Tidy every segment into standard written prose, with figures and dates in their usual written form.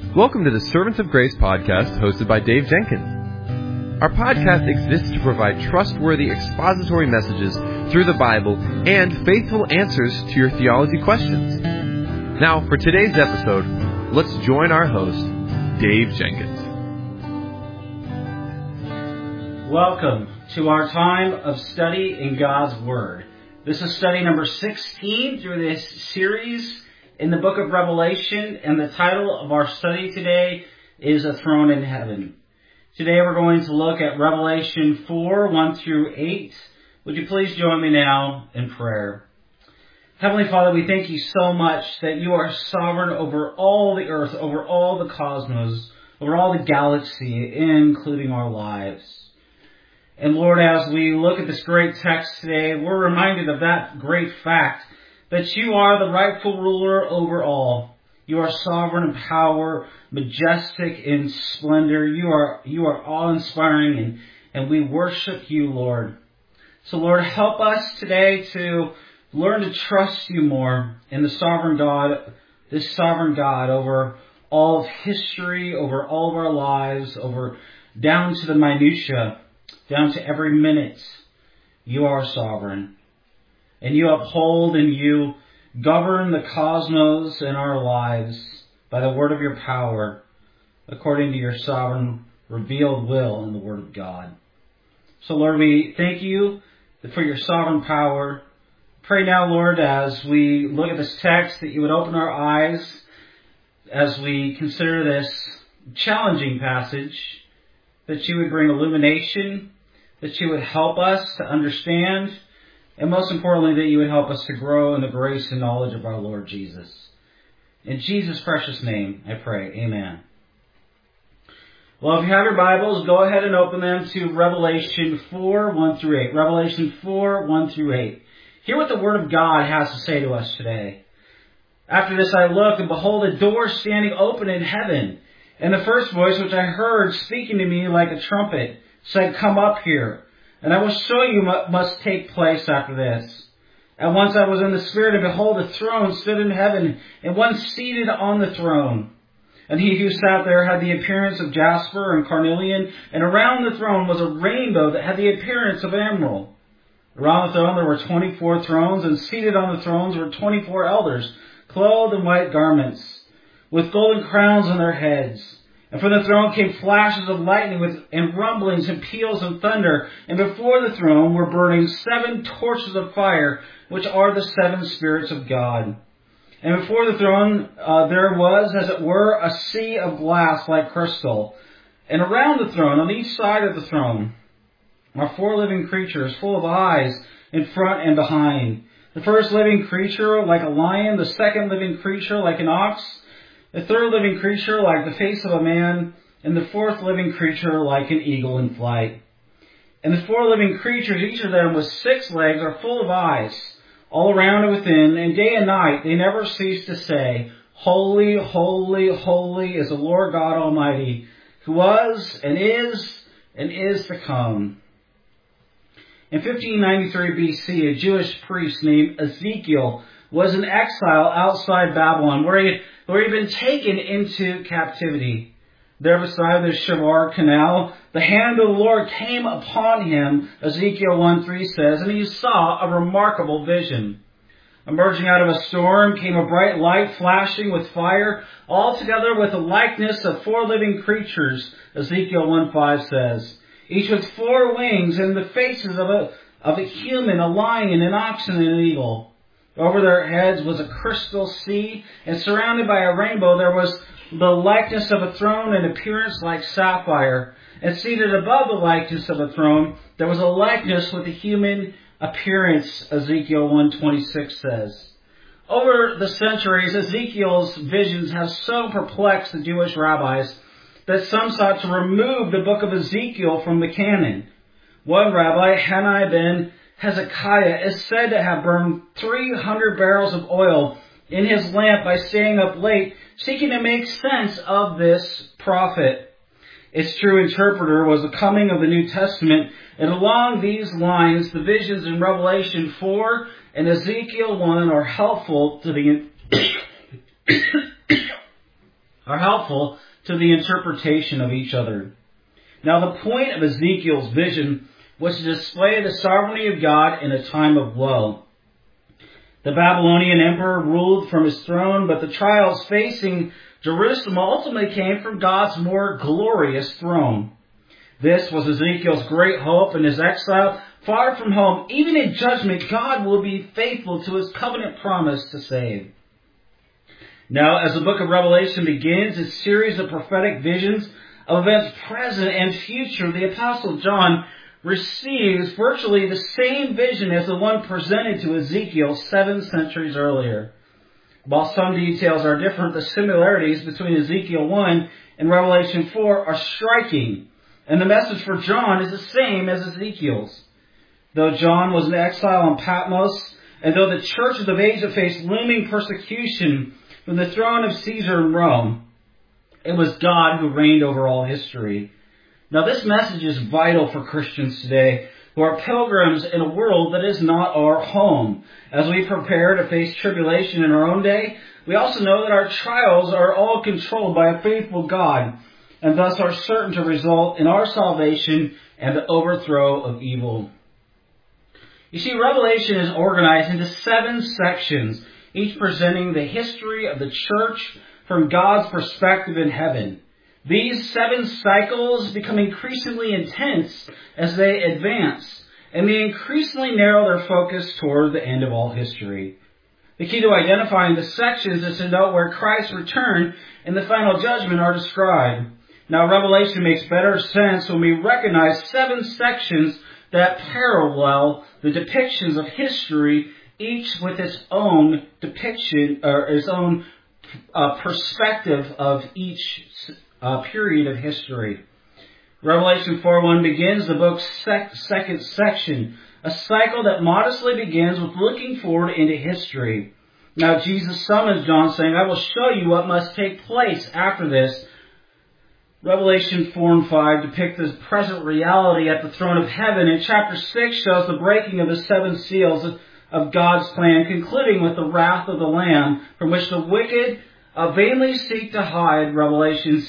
Welcome to the Servants of Grace podcast hosted by Dave Jenkins. Our podcast exists to provide trustworthy expository messages through the Bible and faithful answers to your theology questions. Now, for today's episode, let's join our host, Dave Jenkins. Welcome to our time of study in God's Word. This is study number 16 through this series in the book of Revelation, and the title of our study today is A Throne in Heaven. Today we're going to look at Revelation 4, 1 through 8. Would you please join me now in prayer? Heavenly Father, we thank you so much that you are sovereign over all the earth, over all the cosmos, over all the galaxy, including our lives. And Lord, as we look at this great text today, we're reminded of that great fact that you are the rightful ruler over all. You are sovereign in power, majestic in splendor. You are awe-inspiring, and we worship you, Lord. So Lord, help us today to learn to trust you more in the sovereign God, this sovereign God over all of history, over all of our lives, over down to the minutiae, down to every minute. You are sovereign. And you uphold and you govern the cosmos in our lives by the word of your power, according to your sovereign revealed will in the word of God. So Lord, we thank you for your sovereign power. Pray now, Lord, as we look at this text, that you would open our eyes as we consider this challenging passage, that you would bring illumination, that you would help us to understand, and most importantly, that you would help us to grow in the grace and knowledge of our Lord Jesus. In Jesus' precious name, I pray. Amen. Well, if you have your Bibles, go ahead and open them to Revelation 4, 1 through 8. Revelation 4, 1 through 8. Hear what the Word of God has to say to us today. After this I looked, and behold, a door standing open in heaven. And the first voice which I heard speaking to me like a trumpet said, "Come up here, and I will show you what must take place after this." At once I was in the Spirit, and behold, a throne stood in heaven, and one seated on the throne. And he who sat there had the appearance of jasper and carnelian, and around the throne was a rainbow that had the appearance of emerald. Around the throne there were 24 thrones, and seated on the thrones were 24 elders, clothed in white garments, with golden crowns on their heads. And from the throne came flashes of lightning and rumblings and peals of thunder. And before the throne were burning 7 torches of fire, which are the 7 spirits of God. And before the throne there was, as it were, a sea of glass like crystal. And around the throne, on each side of the throne, are 4 living creatures full of eyes in front and behind. The first living creature like a lion, the second living creature like an ox, the third living creature like the face of a man, and the fourth living creature like an eagle in flight. And the 4 living creatures, each of them with 6 legs, are full of eyes, all around and within, and day and night they never cease to say, "Holy, holy, holy is the Lord God Almighty, who was and is to come." In 1593 BC, a Jewish priest named Ezekiel was in exile outside Babylon, where he had been taken into captivity. There beside the Shavar Canal, the hand of the Lord came upon him, Ezekiel 1:3 says, and he saw a remarkable vision. Emerging out of a storm came a bright light flashing with fire, altogether with the likeness of 4 living creatures, Ezekiel 1:5 says, each with 4 wings and the faces of a human, a lion, an ox, and an eagle. Over their heads was a crystal sea, and surrounded by a rainbow there was the likeness of a throne and appearance like sapphire. And seated above the likeness of a throne, there was a likeness with a human appearance, Ezekiel 1:26 says. Over the centuries, Ezekiel's visions have so perplexed the Jewish rabbis that some sought to remove the book of Ezekiel from the canon. One rabbi, Hanai ben Hezekiah, is said to have burned 300 barrels of oil in his lamp by staying up late, seeking to make sense of this prophet. Its true interpreter was the coming of the New Testament, and along these lines, the visions in Revelation 4 and Ezekiel 1 are helpful to the are helpful to the interpretation of each other. Now, the point of Ezekiel's vision was to display the sovereignty of God in a time of woe. The Babylonian emperor ruled from his throne, but the trials facing Jerusalem ultimately came from God's more glorious throne. This was Ezekiel's great hope in his exile, far from home. Even in judgment, God will be faithful to his covenant promise to save. Now, as the book of Revelation begins its series of prophetic visions of events present and future, the Apostle John receives virtually the same vision as the one presented to Ezekiel 7 centuries earlier. While some details are different, the similarities between Ezekiel 1 and Revelation 4 are striking, and the message for John is the same as Ezekiel's. Though John was in exile on Patmos, and though the church of the age had faced looming persecution from the throne of Caesar in Rome, it was God who reigned over all history. Now, this message is vital for Christians today who are pilgrims in a world that is not our home. As we prepare to face tribulation in our own day, we also know that our trials are all controlled by a faithful God, and thus are certain to result in our salvation and the overthrow of evil. You see, Revelation is organized into 7 sections, each presenting the history of the church from God's perspective in heaven. These 7 cycles become increasingly intense as they advance, and they increasingly narrow their focus toward the end of all history. The key to identifying the sections is to note where Christ's return and the final judgment are described. Now, Revelation makes better sense when we recognize 7 sections that parallel the depictions of history, each with its own depiction, or its own perspective of each period of history. Revelation 4:1 begins the book's second section, a cycle that modestly begins with looking forward into history. Now, Jesus summons John, saying, "I will show you what must take place after this." Revelation 4 and 5 depict the present reality at the throne of heaven, and chapter 6 shows the breaking of the 7 seals of God's plan, concluding with the wrath of the Lamb, from which the wicked vainly seek to hide, Revelation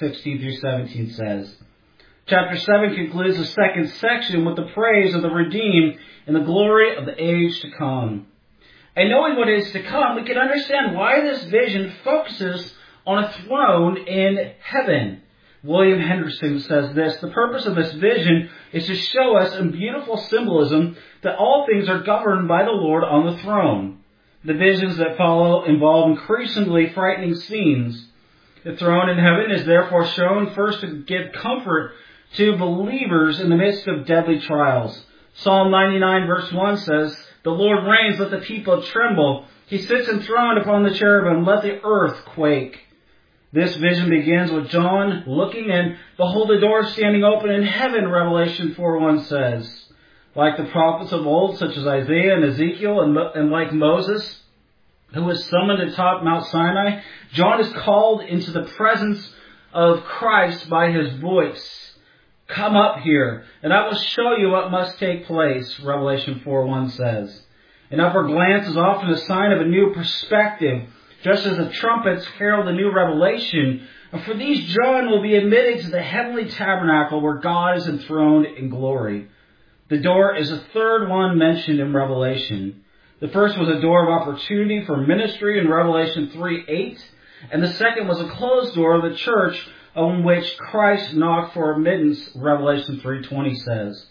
6:16-17 says. Chapter 7 concludes the second section with the praise of the redeemed and the glory of the age to come. And knowing what is to come, we can understand why this vision focuses on a throne in heaven. William Henderson says this: "The purpose of this vision is to show us in beautiful symbolism that all things are governed by the Lord on the throne. The visions that follow involve increasingly frightening scenes. The throne in heaven is therefore shown first to give comfort to believers in the midst of deadly trials. Psalm 99 verse 1 says, 'The Lord reigns, let the people tremble. He sits enthroned upon the cherubim, let the earth quake.' This vision begins with John looking, and behold, the door standing open in heaven, Revelation 4:1 says. Like the prophets of old, such as Isaiah and Ezekiel, and like Moses, who was summoned atop Mount Sinai, John is called into the presence of Christ by his voice. 'Come up here, and I will show you what must take place,' Revelation 4:1 says. An upward glance is often a sign of a new perspective, just as the trumpets herald a new revelation. And for these, John will be admitted to the heavenly tabernacle where God is enthroned in glory. The door is the third one mentioned in Revelation. The first was a door of opportunity for ministry in Revelation 3:8, and the second was a closed door of the church on which Christ knocked for admittance, Revelation 3:20 says.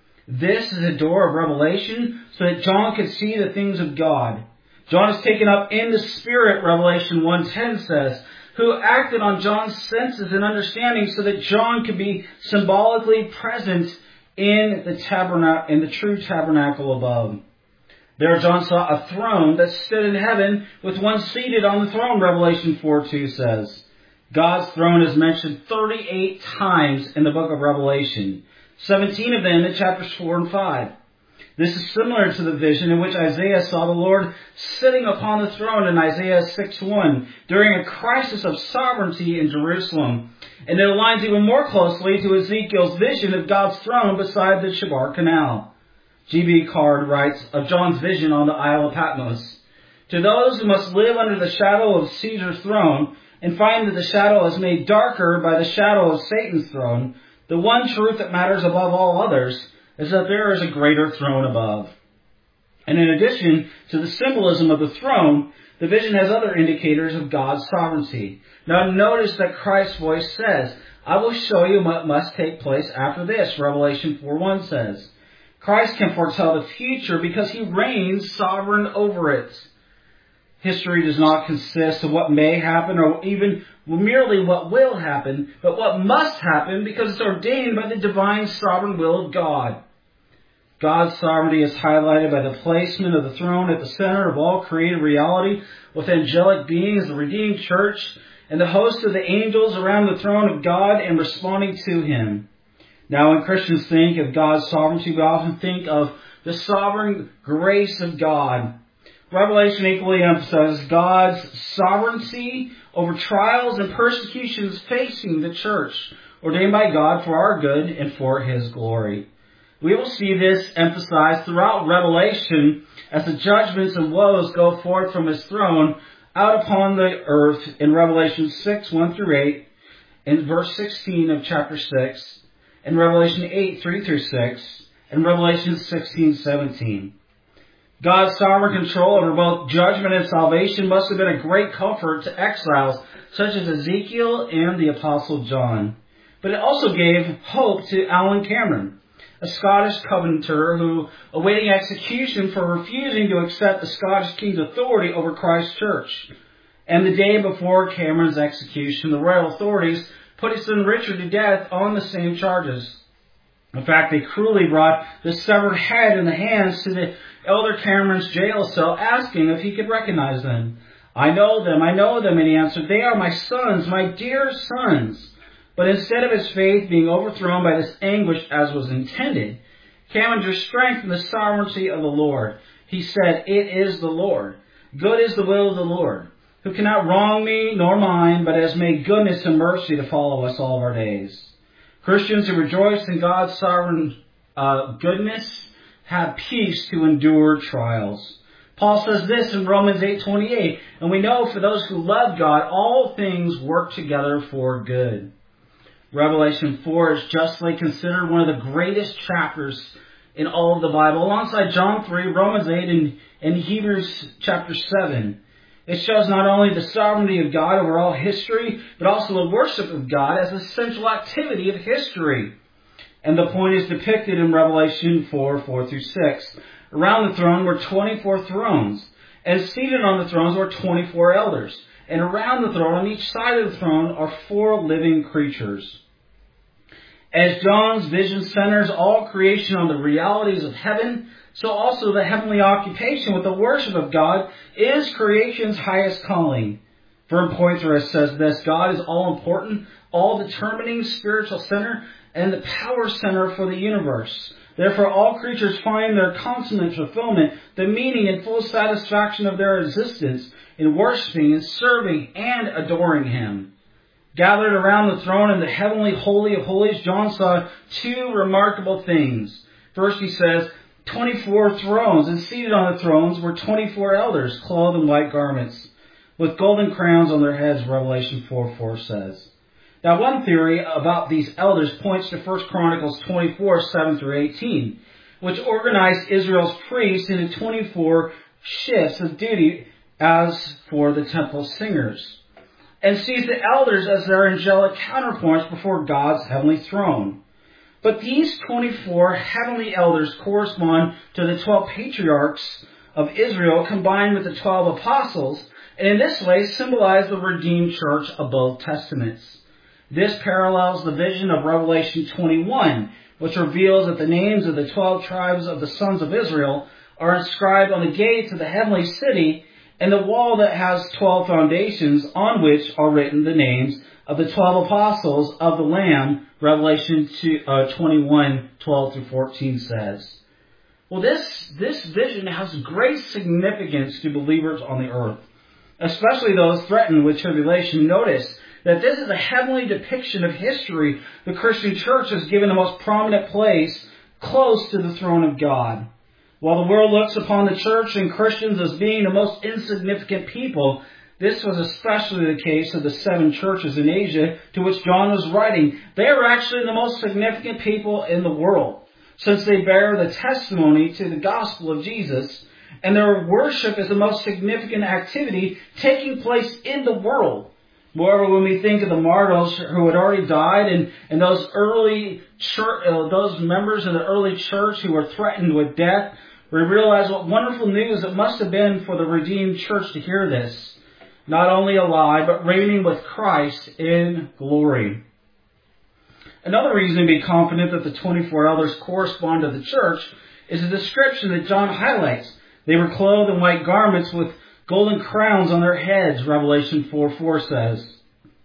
This is a door of revelation so that John could see the things of God. John is taken up in the Spirit, Revelation 1:10 says, who acted on John's senses and understanding so that John could be symbolically present in the true tabernacle above. There John saw a throne that stood in heaven with one seated on the throne, Revelation 4:2 says. God's throne is mentioned 38 times in the book of Revelation, 17 of them in chapters 4 and 5. This is similar to the vision in which Isaiah saw the Lord sitting upon the throne in Isaiah 6:1 during a crisis of sovereignty in Jerusalem. And it aligns even more closely to Ezekiel's vision of God's throne beside the Chebar Canal. G.B. Card writes of John's vision on the Isle of Patmos, "To those who must live under the shadow of Caesar's throne, and find that the shadow is made darker by the shadow of Satan's throne, the one truth that matters above all others is that there is a greater throne above. And in addition to the symbolism of the throne, the vision has other indicators of God's sovereignty. Now notice that Christ's voice says, I will show you what must take place after this, Revelation 4:1 says. Christ can foretell the future because he reigns sovereign over it. History does not consist of what may happen or even merely what will happen, but what must happen because it's ordained by the divine sovereign will of God. God's sovereignty is highlighted by the placement of the throne at the center of all created reality with angelic beings, the redeemed church, and the host of the angels around the throne of God and responding to him. Now, when Christians think of God's sovereignty, we often think of the sovereign grace of God. Revelation equally emphasizes God's sovereignty over trials and persecutions facing the church, ordained by God for our good and for his glory. We will see this emphasized throughout Revelation as the judgments and woes go forth from his throne out upon the earth in Revelation 6:1-8, in verse 16 of chapter 6, in Revelation 8:3-6, and Revelation 16:17. God's sovereign control over both judgment and salvation must have been a great comfort to exiles such as Ezekiel and the Apostle John. But it also gave hope to Alan Cameron, a Scottish Covenanter who, awaiting execution for refusing to accept the Scottish king's authority over Christ's church. And the day before Cameron's execution, the royal authorities put his son Richard to death on the same charges. In fact, they cruelly brought the severed head in the hands to the elder Cameron's jail cell, asking if he could recognize them. I know them, and he answered, they are my sons, my dear sons. But instead of his faith being overthrown by this anguish as was intended, Cameron drew strength from the sovereignty of the Lord. He said, it is the Lord. Good is the will of the Lord, who cannot wrong me nor mine, but has made goodness and mercy to follow us all of our days. Christians who rejoice in God's sovereign goodness have peace to endure trials. Paul says this in Romans 8:28, and we know for those who love God, all things work together for good. Revelation 4 is justly considered one of the greatest chapters in all of the Bible, alongside John 3, Romans 8, and Hebrews chapter 7. It shows not only the sovereignty of God over all history, but also the worship of God as a central activity of history. And the point is depicted in Revelation 4:4-6. Around the throne were 24 thrones, and seated on the thrones were 24 elders. And around the throne, on each side of the throne, are 4 living creatures. As John's vision centers all creation on the realities of heaven, so also the heavenly occupation with the worship of God is creation's highest calling. Vern Poythress says this, God is all-important, all-determining spiritual center, and the power center for the universe. Therefore, all creatures find their consummate fulfillment, the meaning and full satisfaction of their existence in worshiping and serving and adoring him. Gathered around the throne in the heavenly holy of holies, John saw 2 remarkable things. First, he says, 24 thrones, and seated on the thrones were 24 elders, clothed in white garments, with golden crowns on their heads, Revelation 4:4 says. Now, one theory about these elders points to 1 Chronicles 24:7-18, which organized Israel's priests into 24 shifts of duty as for the temple singers, and sees the elders as their angelic counterpoints before God's heavenly throne. But these 24 heavenly elders correspond to the 12 patriarchs of Israel combined with the 12 apostles, and in this way symbolize the redeemed church of both testaments. This parallels the vision of Revelation 21, which reveals that the names of the 12 tribes of the sons of Israel are inscribed on the gates of the heavenly city, and the wall that has 12 foundations on which are written the names of the 12 apostles of the Lamb, Revelation 21:12-14 says. Well, this vision has great significance to believers on the earth, especially those threatened with tribulation. Notice that this is a heavenly depiction of history. The Christian church is given the most prominent place close to the throne of God. While the world looks upon the church and Christians as being the most insignificant people, This was especially the case of the 7 churches in Asia to which John was writing. They are actually the most significant people in the world, since they bear the testimony to the gospel of Jesus, and their worship is the most significant activity taking place in the world. Moreover, when we think of the martyrs who had already died and those early those members of the early church who were threatened with death, we realize what wonderful news it must have been for the redeemed church to hear this. Not only alive, but reigning with Christ in glory. Another reason to be confident that the 24 elders correspond to the church is the description that John highlights. They were clothed in white garments with golden crowns on their heads, Revelation 4:4 says.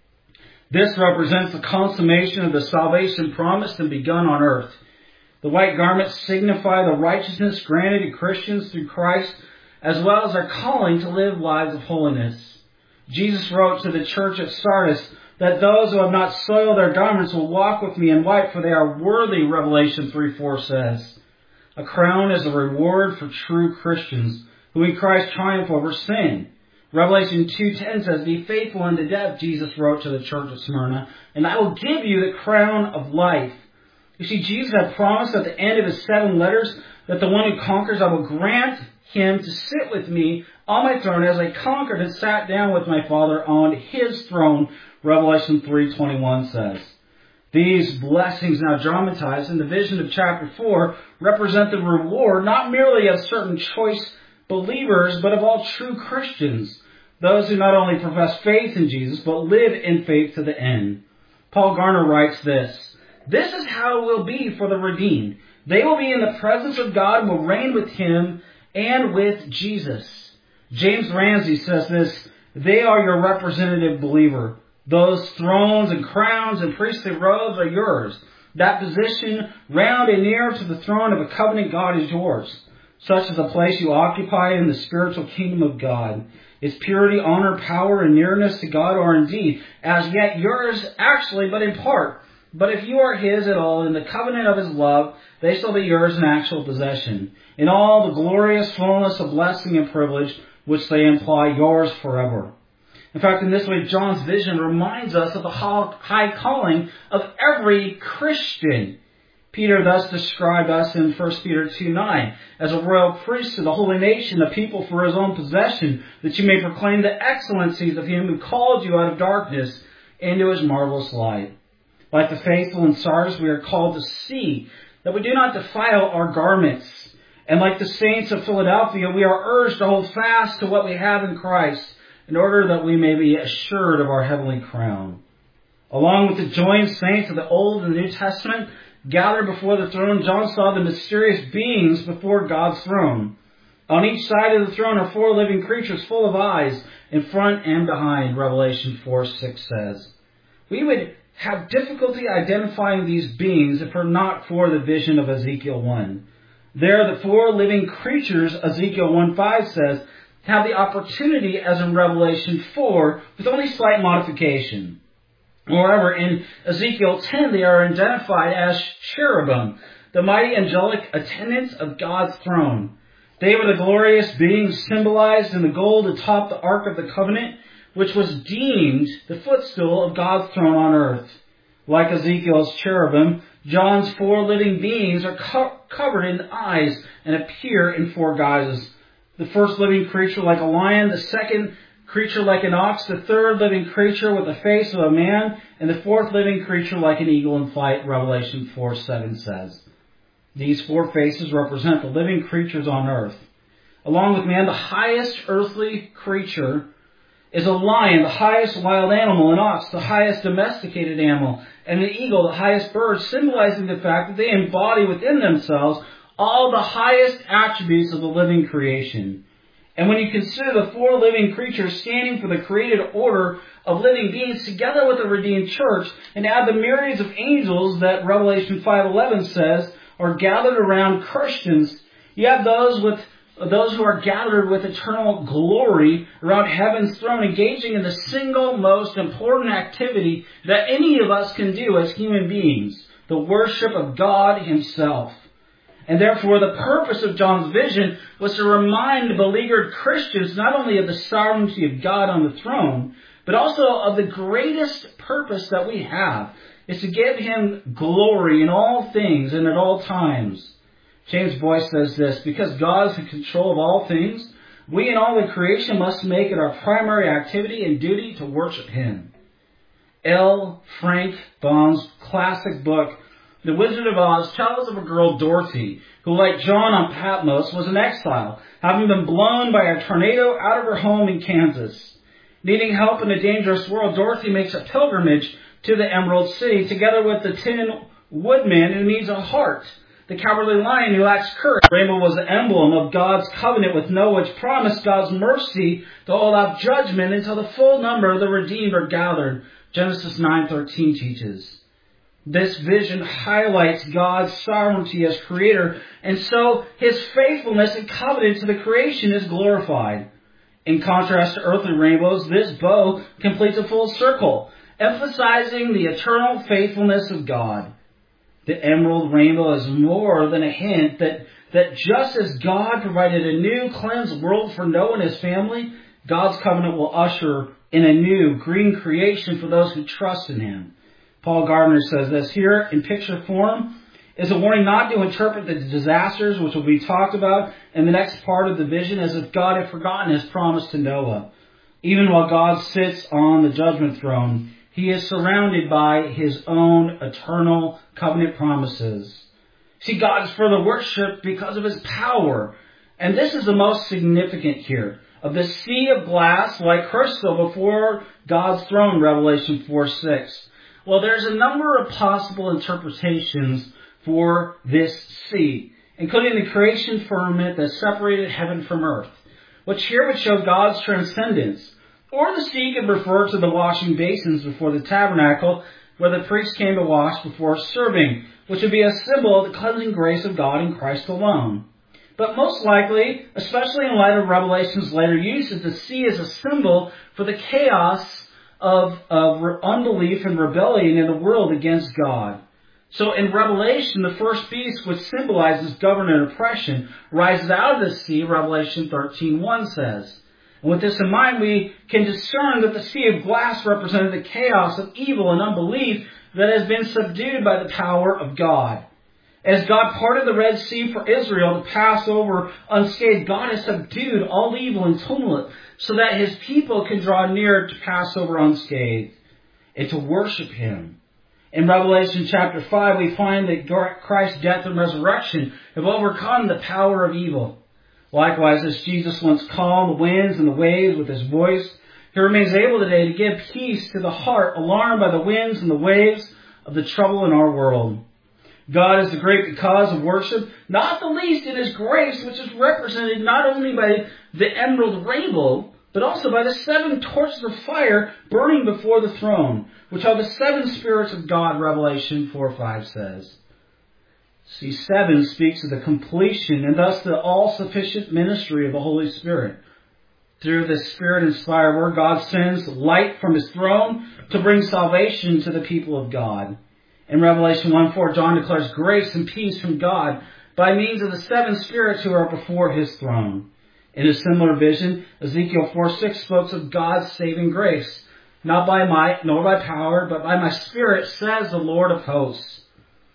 This represents the consummation of the salvation promised and begun on earth. The white garments signify the righteousness granted to Christians through Christ, as well as their calling to live lives of holiness. Jesus wrote to the church at Sardis that those who have not soiled their garments will walk with me in white, for they are worthy, Revelation 3:4 says. A crown is a reward for true Christians who in Christ triumph over sin. Revelation 2:10 says, "Be faithful unto death," Jesus wrote to the church at Smyrna, "and I will give you the crown of life." You see, Jesus had promised at the end of his 7 letters that the one who conquers, I will grant him to sit with me on my throne as I conquered and sat down with my Father on his throne, Revelation 3:21 says. These blessings, now dramatized in the vision of chapter 4, represent the reward not merely of certain choice believers, but of all true Christians, those who not only profess faith in Jesus, but live in faith to the end. Paul Garner writes this: "This is how it will be for the redeemed. They will be in the presence of God and will reign with him and with Jesus." James Ramsey says this: "They are your representative believer. Those thrones and crowns and priestly robes are yours. That position round and near to the throne of a covenant God is yours. Such is the place you occupy in the spiritual kingdom of God. Its purity, honor, power, and nearness to God are indeed as yet yours actually, but in part. But if you are his at all in the covenant of his love, they shall be yours in actual possession, in all the glorious fullness of blessing and privilege which they imply, yours forever." In fact, in this way, John's vision reminds us of the high calling of every Christian. Peter thus described us in 1 Peter 2:9 as a royal priesthood, a holy nation, a people for his own possession, that you may proclaim the excellencies of him who called you out of darkness into his marvelous light. Like the faithful in Sardis, we are called to see that we do not defile our garments. And like the saints of Philadelphia, we are urged to hold fast to what we have in Christ, in order that we may be assured of our heavenly crown. Along with the joined saints of the Old and the New Testament, gathered before the throne, John saw the mysterious beings before God's throne. On each side of the throne are 4 living creatures full of eyes, in front and behind, Revelation 4:6 says. We would have difficulty identifying these beings if it were not for the vision of Ezekiel 1. There, the 4 living creatures, Ezekiel 1:5 says, have the opportunity, as in Revelation 4, with only slight modification. Moreover, in Ezekiel 10, they are identified as cherubim, the mighty angelic attendants of God's throne. They were the glorious beings symbolized in the gold atop the Ark of the Covenant, which was deemed the footstool of God's throne on earth. Like Ezekiel's cherubim, John's 4 living beings are covered in eyes and appear in 4 guises. The first living creature like a lion, the second creature like an ox, the third living creature with the face of a man, and the 4th living creature like an eagle in flight, Revelation 4:7 says. These 4 faces represent the living creatures on earth. Along with man, the highest earthly creature is a lion, the highest wild animal, an ox, the highest domesticated animal, and an eagle, the highest bird, symbolizing the fact that they embody within themselves all the highest attributes of the living creation. And when you consider the 4 living creatures standing for the created order of living beings together with the redeemed church, and add the myriads of angels that Revelation 5:11 says are gathered around Christians, you have those who are gathered with eternal glory around heaven's throne, engaging in the single most important activity that any of us can do as human beings, the worship of God himself. And therefore, the purpose of John's vision was to remind beleaguered Christians not only of the sovereignty of God on the throne, but also of the greatest purpose that we have, is to give Him glory in all things and at all times. James Boyce says this, because God is in control of all things, we and all the creation must make it our primary activity and duty to worship Him. L. Frank Baum's classic book, The Wizard of Oz, tells of a girl, Dorothy, who, like John on Patmos, was in exile, having been blown by a tornado out of her home in Kansas. Needing help in a dangerous world, Dorothy makes a pilgrimage to the Emerald City, together with the Tin Woodman who needs a heart, the Cowardly Lion who lacks courage. The rainbow was the emblem of God's covenant with Noah, which promised God's mercy to hold out judgment until the full number of the redeemed are gathered. Genesis 9:13 teaches. This vision highlights God's sovereignty as creator, and so His faithfulness and covenant to the creation is glorified. In contrast to earthly rainbows, this bow completes a full circle, emphasizing the eternal faithfulness of God. The emerald rainbow is more than a hint that just as God provided a new cleansed world for Noah and his family, God's covenant will usher in a new green creation for those who trust in Him. Paul Gardner says this, here in picture form is a warning not to interpret the disasters which will be talked about in the next part of the vision as if God had forgotten His promise to Noah. Even while God sits on the judgment throne, He is surrounded by His own eternal covenant promises. See, God is further worshipped because of His power. And this is the most significant here. Of the sea of glass like crystal before God's throne, Revelation 4:6. Well, there's a number of possible interpretations for this sea, including the creation firmament that separated heaven from earth, which here would show God's transcendence. Or the sea could refer to the washing basins before the tabernacle, where the priest came to wash before serving, which would be a symbol of the cleansing grace of God in Christ alone. But most likely, especially in light of Revelation's later uses, the sea is a symbol for the chaos of unbelief and rebellion in the world against God. So in Revelation, the first beast, which symbolizes government oppression, rises out of the sea, Revelation 13:1 says. And with this in mind, we can discern that the sea of glass represented the chaos of evil and unbelief that has been subdued by the power of God. As God parted the Red Sea for Israel to pass over unscathed, God has subdued all evil and tumult so that His people can draw near to pass over unscathed and to worship Him. In Revelation chapter 5, we find that Christ's death and resurrection have overcome the power of evil. Likewise, as Jesus once calmed the winds and the waves with His voice, He remains able today to give peace to the heart alarmed by the winds and the waves of the trouble in our world. God is the great cause of worship, not the least in His grace, which is represented not only by the emerald rainbow, but also by the 7 torches of fire burning before the throne, which are the 7 spirits of God, Revelation 4:5 says. See, 7 speaks of the completion and thus the all-sufficient ministry of the Holy Spirit. Through the Spirit-inspired Word, God sends light from His throne to bring salvation to the people of God. In Revelation 1:4, John declares grace and peace from God by means of the 7 spirits who are before His throne. In a similar vision, Ezekiel 4:6 spoke of God's saving grace, not by might nor by power, but by my Spirit, says the Lord of hosts.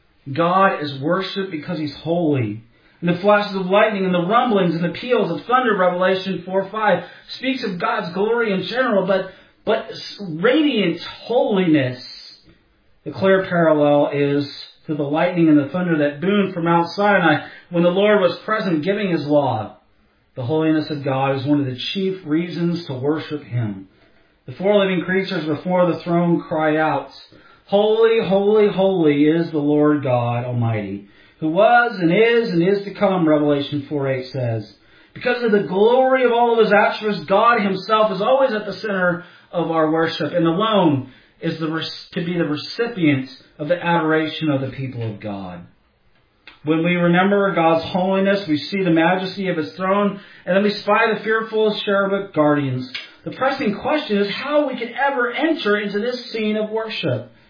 God is worshipped because He's holy. And the flashes of lightning and the rumblings and the peals of thunder, Revelation 4:5, speaks of God's glory in general, but radiant holiness. The clear parallel is to the lightning and the thunder that boomed from Mount Sinai when the Lord was present giving His law. The holiness of God is one of the chief reasons to worship Him. The 4 living creatures before the throne cry out, Holy, holy, holy is the Lord God Almighty, who was and is to come, Revelation 4:8 says. Because of the glory of all of His attributes, God Himself is always at the center of our worship and alone is to be the recipient of the adoration of the people of God. When we remember God's holiness, we see the majesty of His throne, and then we spy the fearful cherubic guardians. The pressing question is how we can ever enter into this scene of worship.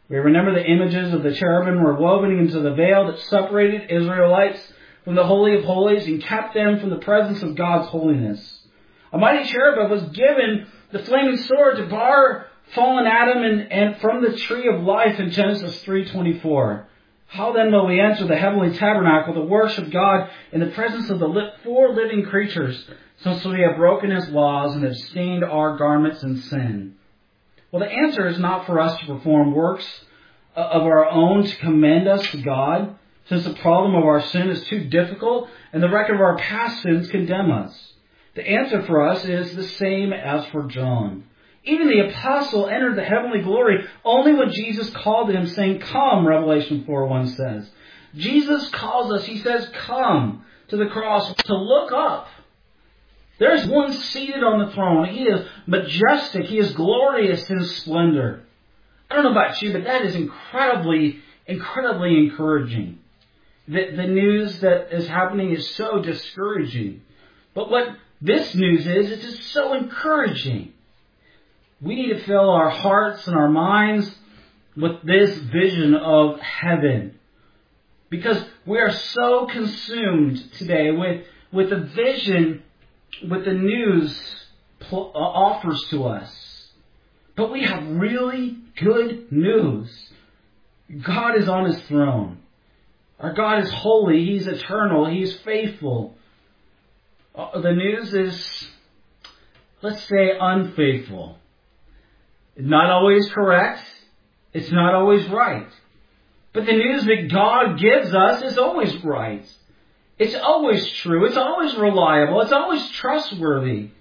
We remember the images of the cherubim were woven into the veil that separated Israelites from the Holy of Holies and kept them from the presence of God's holiness. A mighty cherubim was given the flaming sword to bar fallen Adam and from the tree of life in Genesis 3:24. How then will we enter the heavenly tabernacle to worship God in the presence of the four living creatures, since we have broken His laws and have stained our garments in sin? Well, the answer is not for us to perform works of our own to commend us to God, since the problem of our sin is too difficult and the record of our past sins condemn us. The answer for us is the same as for John. Even the apostle entered the heavenly glory only when Jesus called him, saying, "Come," Revelation 4:1 says. Jesus calls us, He says, "Come," to the cross, to look up. There's one seated on the throne. He is majestic. He is glorious in splendor. I don't know about you, but that is incredibly encouraging. The news that is happening is so discouraging. But what this news is, it is so encouraging. We need to fill our hearts and our minds with this vision of heaven. Because we are so consumed today with the vision, with the news offers to us. But we have really good news. God is on His throne. Our God is holy. He's eternal. He's faithful. The news is, let's say, unfaithful. Not always correct. It's not always right. But the news that God gives us is always right. It's always true. It's always reliable. It's always trustworthy.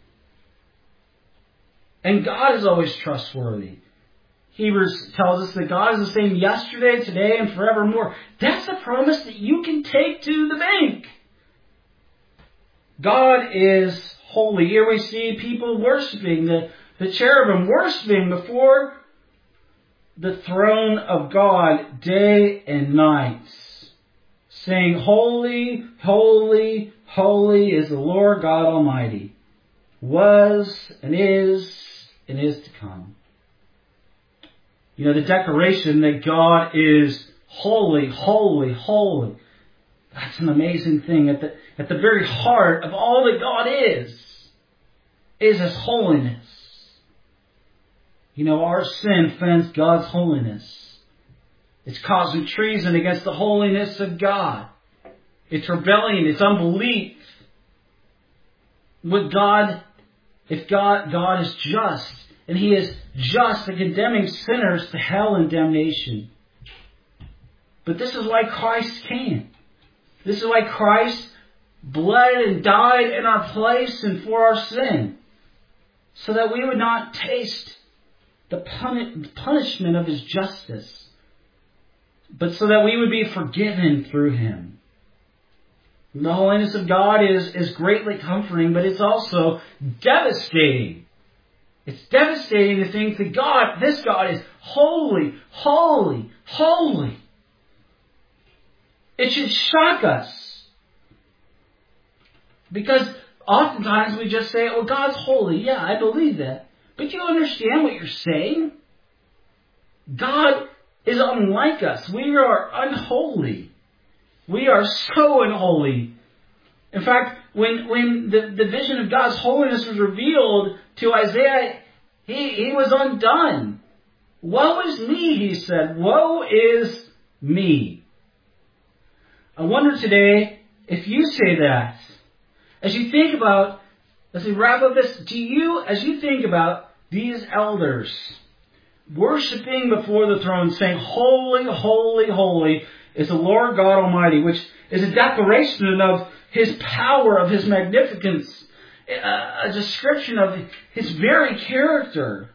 And God is always trustworthy. Hebrews tells us that God is the same yesterday, today, and forevermore. That's a promise that you can take to the bank. God is holy. Here we see people worshiping, the cherubim worshiping before the throne of God day and night, saying, "Holy, holy, holy is the Lord God Almighty, was and is to come." You know, the declaration that God is holy, holy, holy. That's an amazing thing. At the very heart of all that God is His holiness. You know, our sin offends God's holiness. It's causing treason against the holiness of God. It's rebellion. It's unbelief. With God, if God is just, and He is just in condemning sinners to hell and damnation. But this is why Christ came. This is why Christ bled and died in our place and for our sin, so that we would not taste the punishment of His justice, but so that we would be forgiven through Him. The holiness of God is greatly comforting, but it's also devastating. It's devastating to think that this God is holy, holy, holy. It should shock us. Because oftentimes we just say, "Oh, God's holy." Yeah, I believe that. But you understand what you're saying? God is unlike us. We are unholy. We are so unholy. In fact, when the vision of God's holiness was revealed to Isaiah, he was undone. "Woe is me," he said. "Woe is me." I wonder today if you say that. As you think about, as we wrap up this, as you think about these elders worshiping before the throne, saying, "Holy, holy, holy is the Lord God Almighty," which is a declaration of His power, of His magnificence, a description of His very character.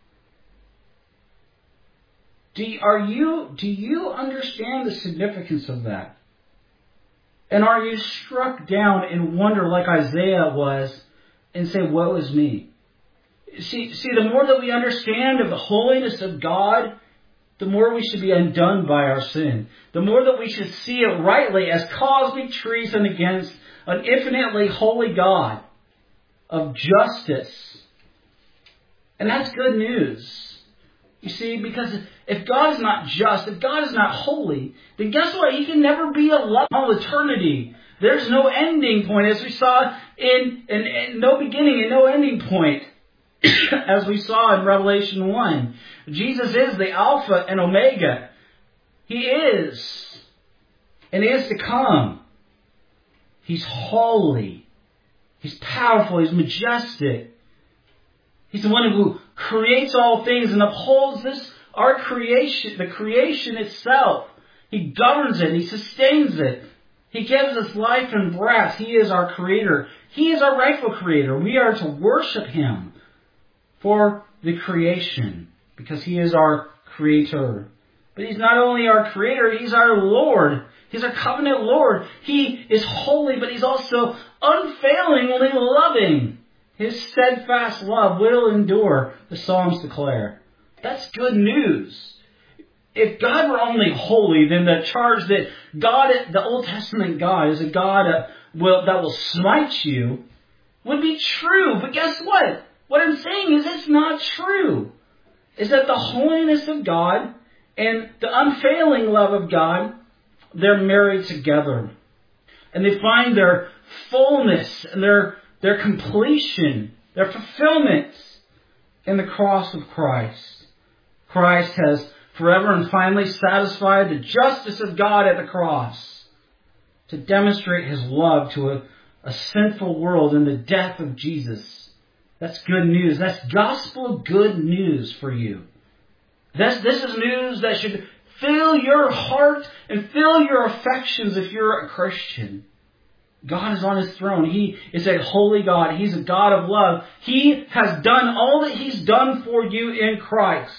Do you understand the significance of that? And are you struck down in wonder like Isaiah was and say, "Woe is me"? See, the more that we understand of the holiness of God, the more we should be undone by our sin. The more that we should see it rightly as cosmic treason against an infinitely holy God of justice. And that's good news. You see, because if God is not just, if God is not holy, then guess what? He can never be a love all eternity. There's no ending point, as we saw in no beginning and no ending point, as we saw in Revelation 1. Jesus is the Alpha and Omega. He is, and is to come. He's holy. He's powerful. He's majestic. He's the one who creates all things and upholds our creation, the creation itself. He governs it. He sustains it. He gives us life and breath. He is our creator. He is our rightful creator. We are to worship Him for the creation because He is our creator. But He's not only our creator, He's our Lord. He's our covenant Lord. He is holy, but He's also unfailingly loving. His steadfast love will endure, the Psalms declare. That's good news. If God were only holy, then the charge that God, the Old Testament God, is a God that will smite you would be true. But guess what? What I'm saying is it's not true. Is that the holiness of God and the unfailing love of God, they're married together. And they find their fullness and their completion, their fulfillment in the cross of Christ. Christ has forever and finally satisfied the justice of God at the cross to demonstrate His love to a sinful world in the death of Jesus. That's good news. That's gospel good news for you. This is news that should fill your heart and fill your affections if you're a Christian. God is on His throne. He is a holy God. He's a God of love. He has done all that He's done for you in Christ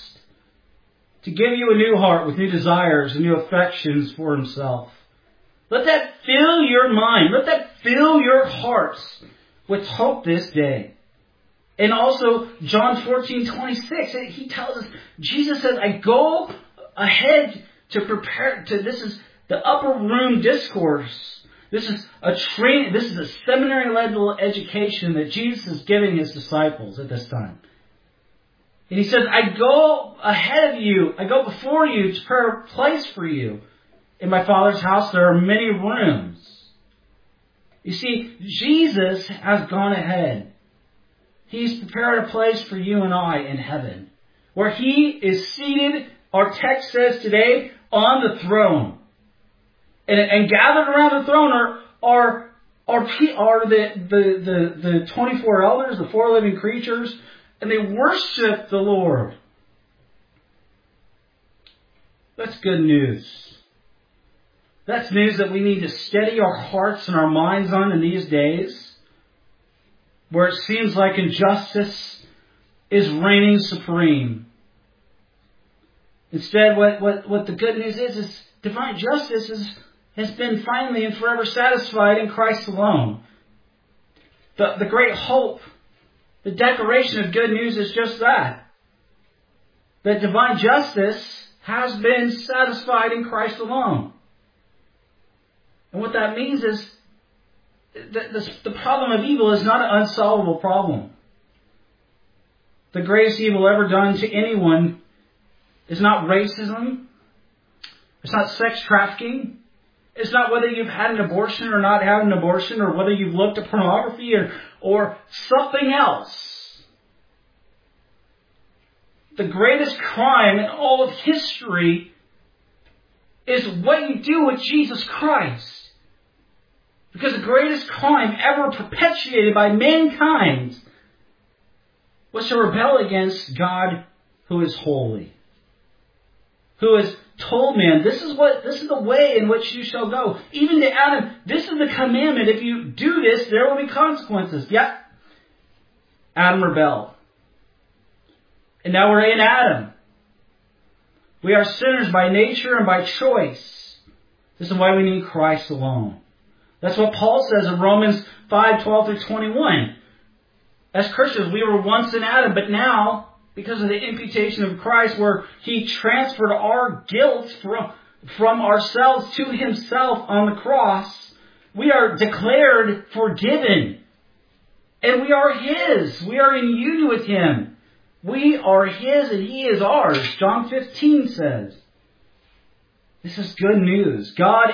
to give you a new heart with new desires and new affections for Himself. Let that fill your mind. Let that fill your hearts with hope this day. And also, John 14:26, He tells us, Jesus says, I go ahead to prepare, this is the upper room discourse. This is a seminary-led education that Jesus is giving His disciples at this time. And He says, I go ahead of you, I go before you to prepare a place for you. In my Father's house there are many rooms. You see, Jesus has gone ahead. He's prepared a place for you and I in heaven, where He is seated, our text says today, on the throne. And gathered around the throne are the 24 elders, the 4 living creatures, and they worship the Lord. That's good news. That's news that we need to steady our hearts and our minds on in these days, where it seems like injustice is reigning supreme. Instead, what the good news is divine justice has been finally and forever satisfied in Christ alone. The great hope, the declaration of good news is just that. That divine justice has been satisfied in Christ alone. And what that means is the problem of evil is not an unsolvable problem. The greatest evil ever done to anyone is not racism. It's not sex trafficking. It's not whether you've had an abortion or not had an abortion, or whether you've looked at pornography or something else. The greatest crime in all of history is what you do with Jesus Christ. Because the greatest crime ever perpetuated by mankind was to rebel against God who is holy. Who has told man, this is the way in which you shall go. Even to Adam, this is the commandment. If you do this, there will be consequences. Yep. Adam rebelled. And now we're in Adam. We are sinners by nature and by choice. This is why we need Christ alone. That's what Paul says in Romans 5:12-21. As Christians, we were once in Adam, but now, because of the imputation of Christ, where He transferred our guilt from ourselves to Himself on the cross, we are declared forgiven. And we are His. We are in union with Him. We are His and He is ours. John 15 says. This is good news.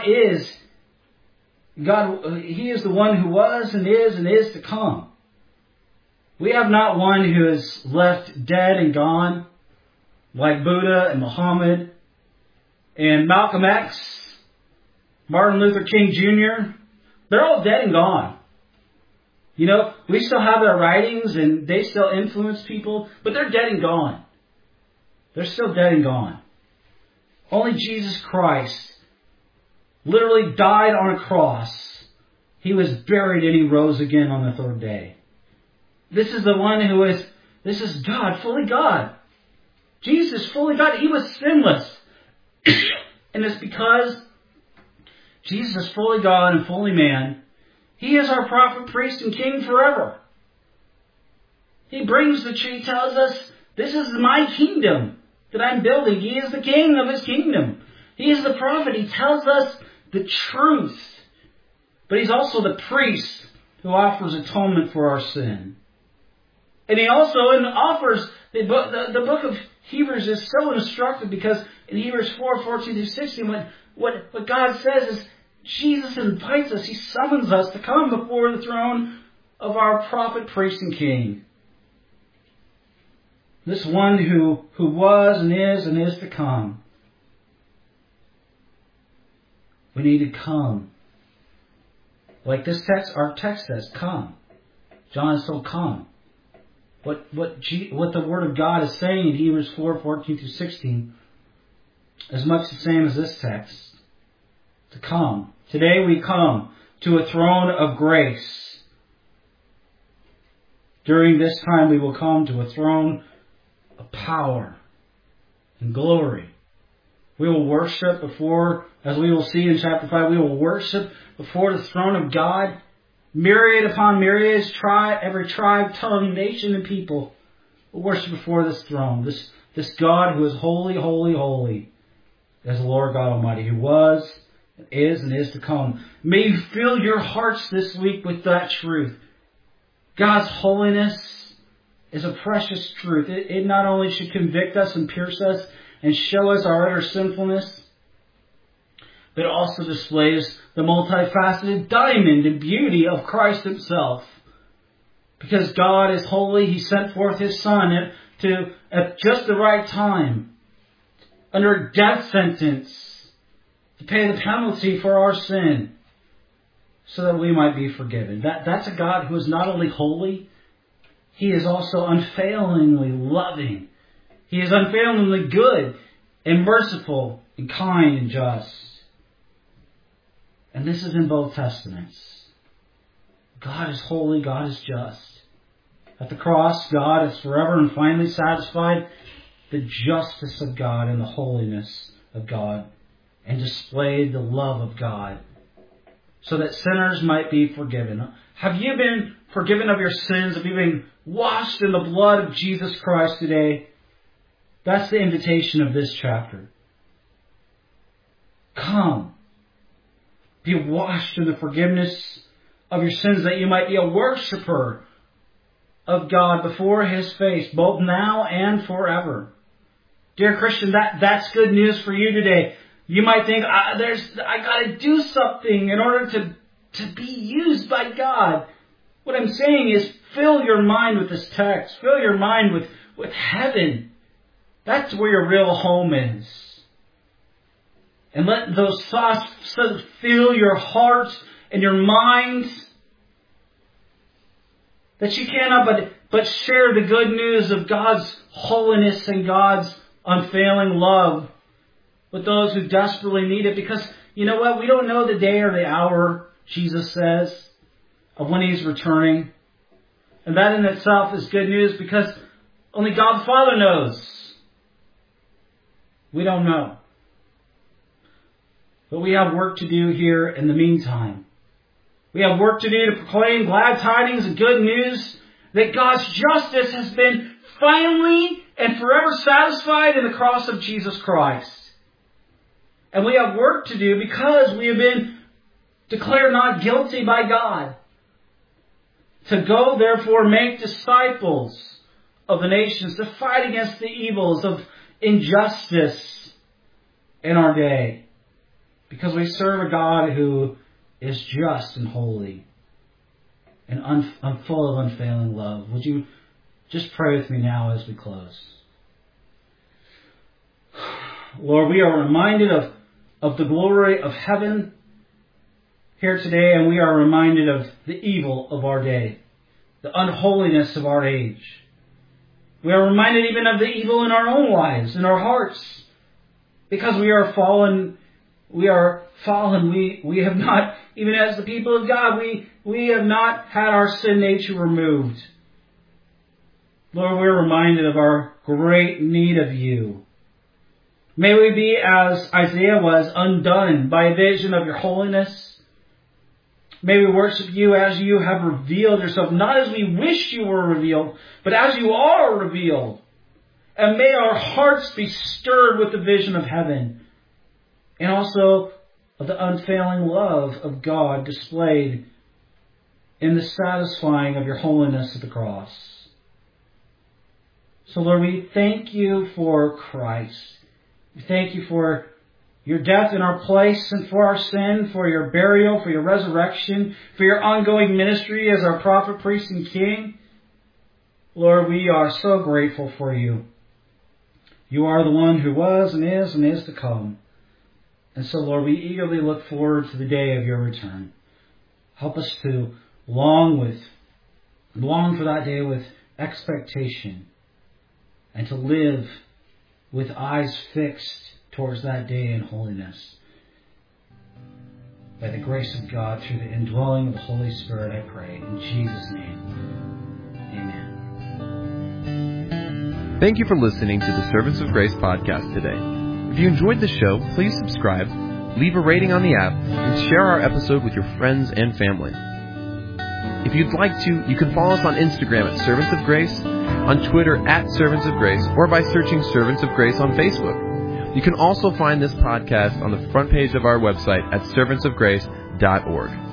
He is the one who was and is to come. We have not one who is left dead and gone, like Buddha and Muhammad and Malcolm X, Martin Luther King Jr. They're all dead and gone. You know, we still have their writings and they still influence people, but they're dead and gone. They're still dead and gone. Only Jesus Christ literally died on a cross. He was buried and He rose again on the third day. This is the one this is God, fully God. Jesus, fully God. He was sinless. And it's because Jesus is fully God and fully man. He is our prophet, priest, and king forever. He tells us, this is my kingdom that I'm building. He is the king of His kingdom. He is the prophet. He tells us the truth. But He's also the priest who offers atonement for our sin. And He also offers, the book of Hebrews is so instructive because in Hebrews 4:14-16, what God says is, Jesus invites us, He summons us to come before the throne of our prophet, priest, and king. This one who was and is to come. We need to come. Like this text, our text says, come. John is so come. What the Word of God is saying in Hebrews 4:14-16 is much the same as this text. To come. Today we come to a throne of grace. During this time we will come to a throne of power and glory. We will worship before, as we will see in chapter 5, we will worship before the throne of God. Myriad upon myriads, every tribe, tongue, nation, and people will worship before this throne. This God who is holy, holy, holy, as the Lord God Almighty, who was, and is to come. May you fill your hearts this week with that truth. God's holiness is a precious truth. It not only should convict us and pierce us and show us our utter sinfulness, but it also displays the multifaceted diamond and beauty of Christ Himself. Because God is holy, He sent forth His Son at just the right time, under a death sentence, to pay the penalty for our sin, so that we might be forgiven. That's a God who is not only holy, He is also unfailingly loving. He is unfailingly good and merciful and kind and just. And this is in both Testaments. God is holy, God is just. At the cross, God has forever and finally satisfied the justice of God and the holiness of God, and displayed the love of God, so that sinners might be forgiven. Have you been forgiven of your sins? Have you been washed in the blood of Jesus Christ today? That's the invitation of this chapter. Come. Be washed in the forgiveness of your sins, that you might be a worshiper of God before His face, both now and forever. Dear Christian, that's good news for you today. You might think, I got to do something in order to be used by God. What I'm saying is, fill your mind with this text. Fill your mind with heaven. That's where your real home is. And let those thoughts fill your hearts and your minds, that you cannot but share the good news of God's holiness and God's unfailing love with those who desperately need it. Because, you know what? We don't know the day or the hour, Jesus says, of when He's returning. And that in itself is good news, because only God the Father knows. We don't know. But we have work to do here in the meantime. We have work to do to proclaim glad tidings and good news that God's justice has been finally and forever satisfied in the cross of Jesus Christ. And we have work to do because we have been declared not guilty by God. To go, therefore, make disciples of the nations, to fight against the evils of injustice in our day. Because we serve a God who is just and holy and full of unfailing love. Would you just pray with me now as we close? Lord, we are reminded of the glory of heaven here today, and we are reminded of the evil of our day, the unholiness of our age. We are reminded even of the evil in our own lives, in our hearts, because we are fallen. We are fallen. We have not, even as the people of God, we have not had our sin nature removed. Lord, we're reminded of our great need of you. May we be, as Isaiah was, undone by a vision of your holiness. May we worship you as you have revealed yourself, not as we wish you were revealed, but as you are revealed. And may our hearts be stirred with the vision of heaven, and also of the unfailing love of God displayed in the satisfying of your holiness at the cross. So Lord, we thank you for Christ. We thank you for your death in our place and for our sin, for your burial, for your resurrection, for your ongoing ministry as our prophet, priest, and king. Lord, we are so grateful for you. You are the one who was and is to come. And so, Lord, we eagerly look forward to the day of your return. Help us to long for that day with expectation, and to live with eyes fixed towards that day in holiness. By the grace of God, through the indwelling of the Holy Spirit, I pray. In Jesus' name, amen. Thank you for listening to the Servants of Grace podcast today. If you enjoyed the show, please subscribe, leave a rating on the app, and share our episode with your friends and family. If you'd like to, you can follow us on Instagram at Servants of Grace, on Twitter at Servants of Grace, or by searching Servants of Grace on Facebook. You can also find this podcast on the front page of our website at servantsofgrace.org.